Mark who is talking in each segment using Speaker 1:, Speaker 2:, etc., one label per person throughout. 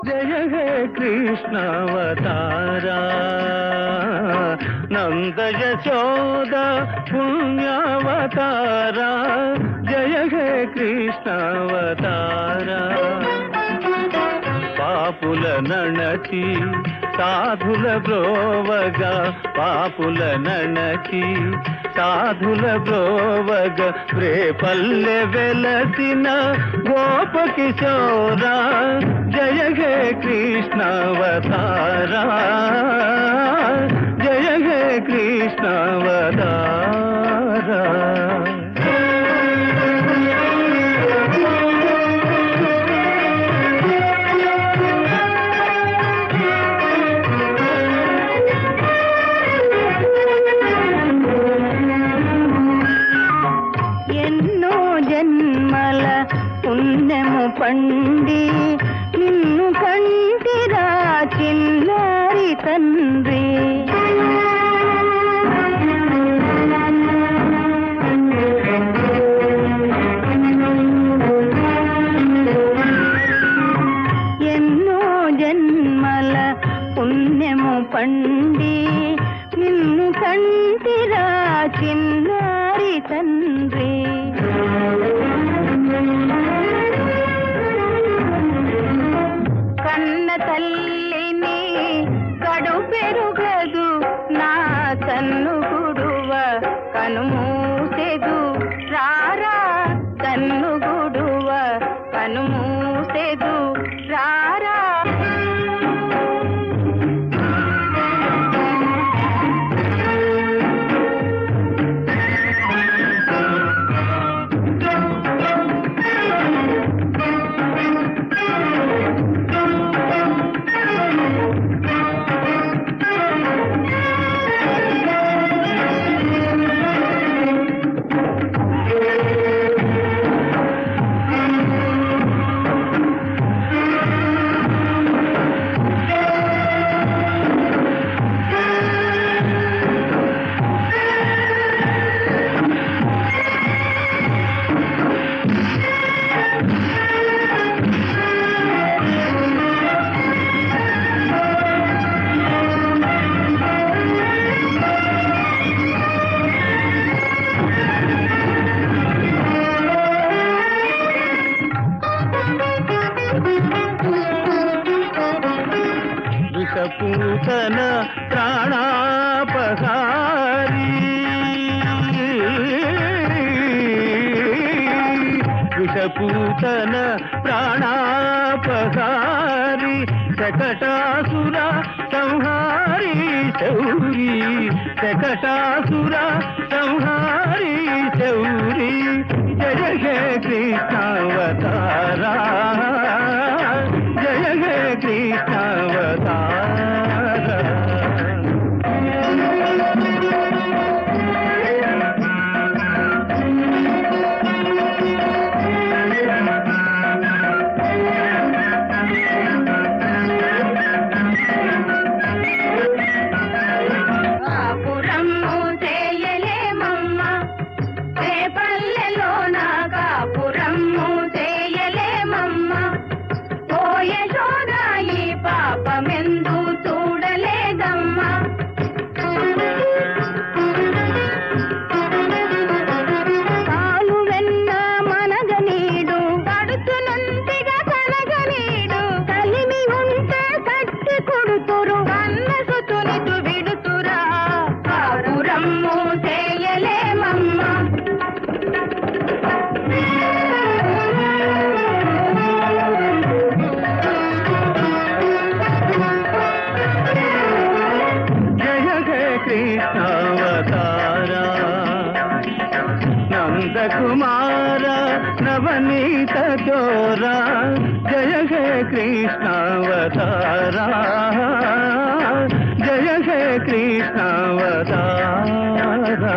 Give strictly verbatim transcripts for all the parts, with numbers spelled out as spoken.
Speaker 1: जय हे कृष्णावतारा नंद यशोदा पुण्यावतारा जय हे कृष्णावतारा पापुल नणकी साधुल ब्रोवगा पापुल नणकी साधुल ब्रोवग రేపల్లె వెలసిన గోప కిశోరా జయ హే కృష్ణావతారా జయ హే కృష్ణావతారా పుణ్యము పండి నిన్ను కంటిరా చిన్నారి తండ్రి ఎన్నో జన్మల పుణ్యము పండి నిన్ను కంటిరా చిన్నారి తండ్రి కన్న తల్లిని కడు పెరుగదు నా కన్ను గుడువ కనుమూసెదు రారా కన్ను గుడువ కనుమూసెదు రారా విషపూతన ప్రాణాపహారి విషపూతన ప్రాణాపహారి శకటాసుర సంహారి శౌరి శకటాసుర సంహారి శౌరి జయ హే కృష్ణావతారా జయ హే కృష్ణావతారా कृष्णावतारा नंदकुमार नवनीत चोरा जय हे कृष्णावतारा जय हे कृष्णावतारा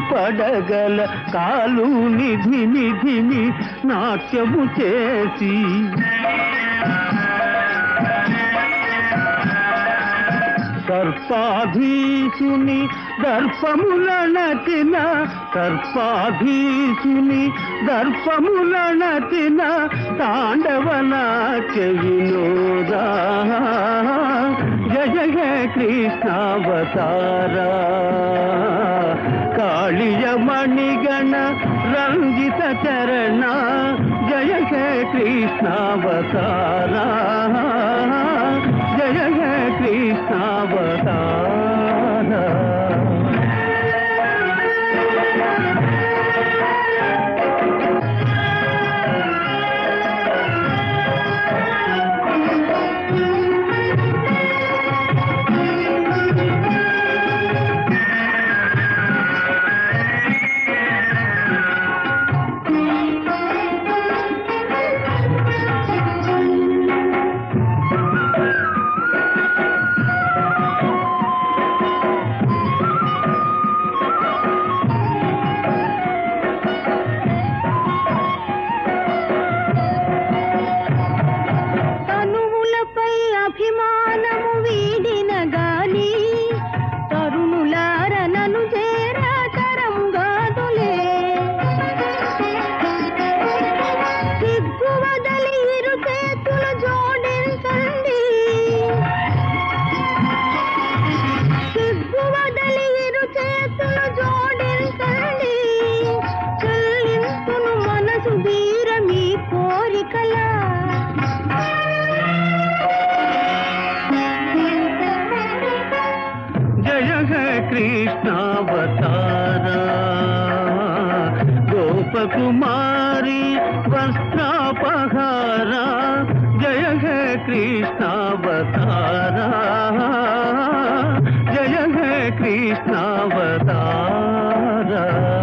Speaker 1: పడగల కాలు నిధి నిధిని నాట్యము చేసి సర్పాధీసుని దర్పముల నటిన సర్పాధీసుని దర్పముల నటిన తాండవ నాట్య వినోదా జయ హే కృష్ణావతారా కాళియ మణిగణ రంజిత చరణ జయ హే కృష్ణావతారా జయ హే కృష్ణావతారా
Speaker 2: అభిమానము వీడిన గాని తరుణులార నను చేరా తరం గాదులే సిగ్గు వదలి ఇరు చేతులు జోడించండి సిగ్గు వదలి ఇరు చేతులు జోడించండి చెల్లింపును మనసు వీర మీ కోరికలా
Speaker 1: కృష్ణావతారా గోపకుమారి వస్త్రాపహారా జయ హే కృష్ణావతారా జయ హే కృష్ణావతారా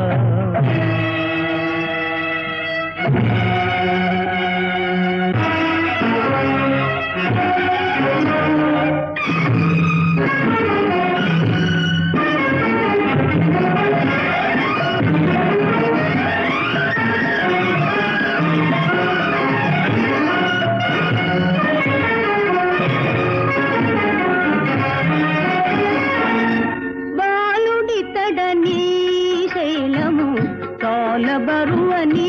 Speaker 2: బాలుడితడని శైలము తోల బరువని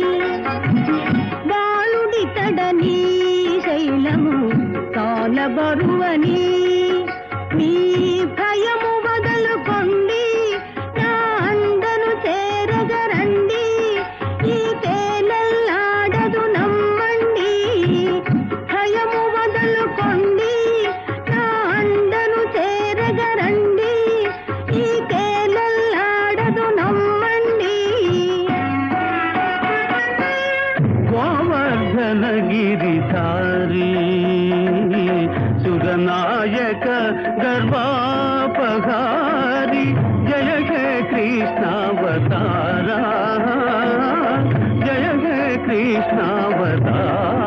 Speaker 2: బాలుడితడని శైలము తోల బరువని మీ భయము వదలుకోండి నా అండను చేరగరండి ఈ తేలల్లాడదు నమ్మండి భయము వదలుకోండి నా అండను చేరగరండి ఈ తేలల్లాడదు నమ్మండి
Speaker 1: గోవర్ధన గిరిధారి సురనాయక గర్వాపహారి జయ హే కృష్ణావతారా జయ హే కృష్ణావతారా